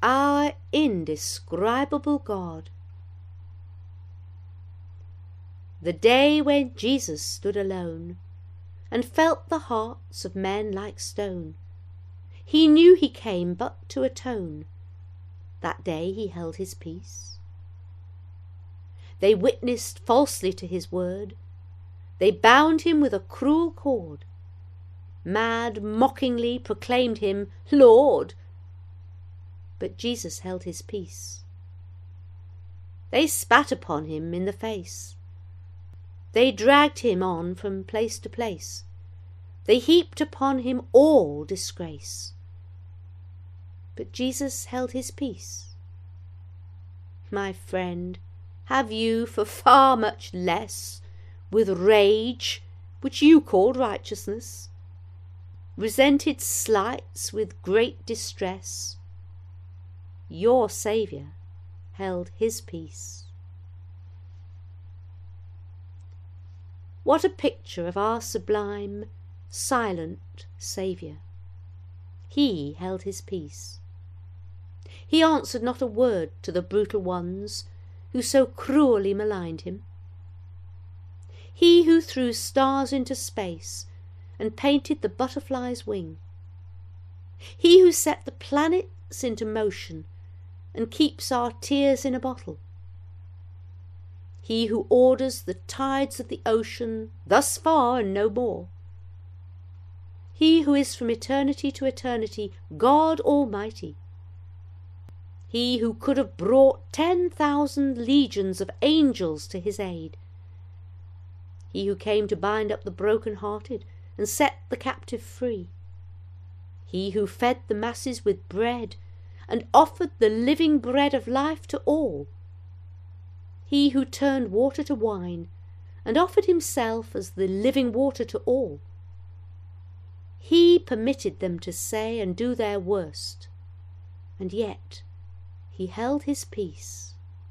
our indescribable God. The day when Jesus stood alone, and felt the hearts of men like stone, he knew he came but to atone. That day he held his peace. They witnessed falsely to his word. They bound him with a cruel cord. Mad mockingly proclaimed him Lord. But Jesus held his peace. They spat upon him in the face. They dragged him on from place to place. They heaped upon him all disgrace. But Jesus held his peace. My friend, have you for far much less, with rage, which you called righteousness, resented slights with great distress? Your Saviour held his peace. What a picture of our sublime, silent Saviour! He held his peace. He answered not a word to the brutal ones who so cruelly maligned him. He who threw stars into space and painted the butterfly's wing. He who set the planets into motion and keeps our tears in a bottle. He who orders the tides of the ocean thus far and no more. He who is from eternity to eternity God Almighty. He who could have brought 10,000 legions of angels to his aid. He who came to bind up the broken-hearted and set the captive free. He who fed the masses with bread and offered the living bread of life to all. He who turned water to wine and offered himself as the living water to all. He permitted them to say and do their worst, and yet he held his peace.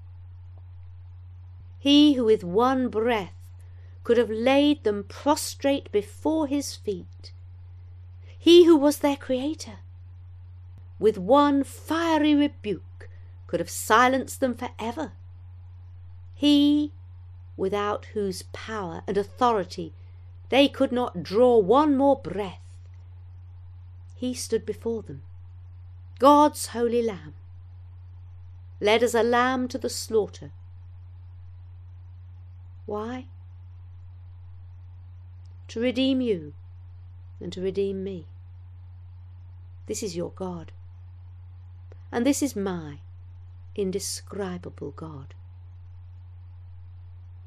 He who with one breath could have laid them prostrate before his feet. He who was their creator, with one fiery rebuke could have silenced them forever. He, without whose power and authority they could not draw one more breath. He stood before them, God's holy Lamb, led as a lamb to the slaughter. Why? To redeem you and to redeem me. This is your God, and this is my indescribable God.